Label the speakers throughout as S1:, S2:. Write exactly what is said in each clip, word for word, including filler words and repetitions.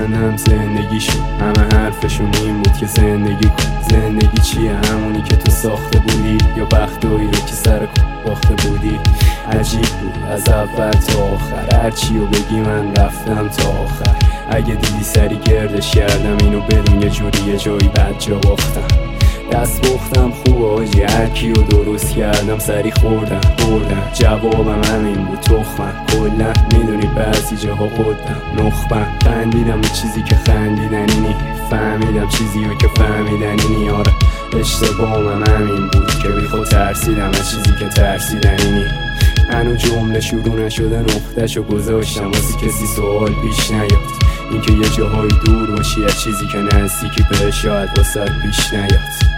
S1: کردم زندگیشون. همه حرفشون این بود که زندگی کن. زندگی چیه؟ همونی که تو ساخته بودی یا بختایی رو که سر باخته بودی؟ عجیب بود از اول تا آخر، هرچی رو بگی من رفتم تا آخر. اگه دیدی سری گردش کردم اینو بدون یه جوری یه جایی بد جا باختم. دست بختم خوب آجی، هرکی رو درست کردم سری خوردم خوردم. جوابم همین بود تخمم. کلا میدونی بعضی جاها قدم نخبم. خندیدم به چیزی که خندیدنی نی، فهمیدم چیزی رو که فهمیدنی نی. آره اشتباهم همین بود که بی خود ترسیدم از چیزی که ترسیدنی نی. هنو جمله شروع نشده نقطه‌شو گذاشتم واسه کسی سوال پیش نیاد. اینکه یه جاهای دور باشی از چیزی که نزدیکی بهش شاید واسه پیش نیاد.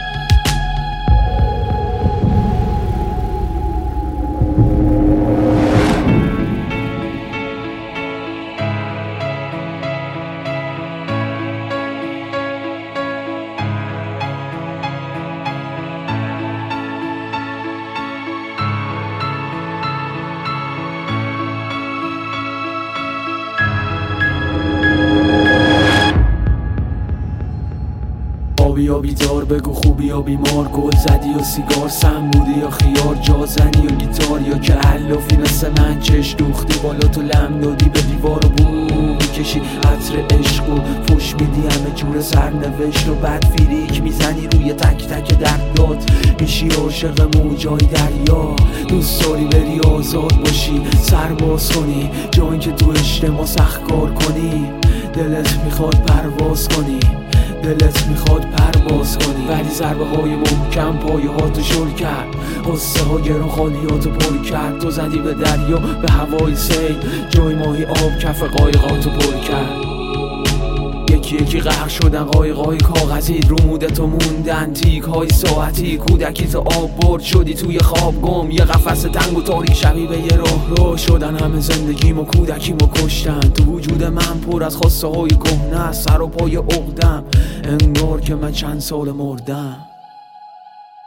S2: آبی یا بیدار بگو خوبی یا بیمار، گل زدی یا سیگار سم بودی یا خیار، جا زنی یا گیتار یا که علافی مثل من چش دوختی بالا تو لم دادی به دیوار و بو میکشی عطر عشق و فش میدی همه جور سرنوشت و بعد فیریک میزنی روی تک تک دردات. میشی عاشق موجای دریا، دوست داری بری آزاد باشی سر باز کنی جایی که تو اجتماع سخت کار کنی. دلت میخواد پرواز کنی دلت میخواد پرواز کنی ولی ضربه های محکم پایه هاتو شل کرد. قصه ها گران خالیاتو پر کرد. تو زدی به دریا به هوای سیل، جای ماهی آب کف قایقاتو پر کرد. یکی یکی غرق شدن قایقای کاغذی، رو مودتو موندن تیک های ساعتی. کودکی تو آب برد شدی توی خواب گم، یه قفس تنگ و تاریک شبیه به یه راه رو شدن. همه زندگیم و کودکیمو کشتن، تو وجود من پر از خواسته های کهنه، سر و پای عقدم انگار که من چند سال مردم.